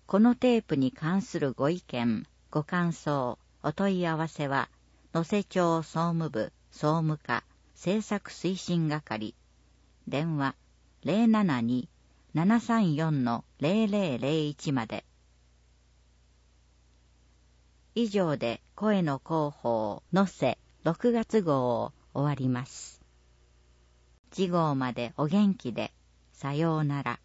このテープに関するご意見、ご感想、お問い合わせは、能勢町総務部総務課政策推進係、電話072-734-0001まで。以上で声の広報能勢6月号を終わります。次号までお元気で、さようなら。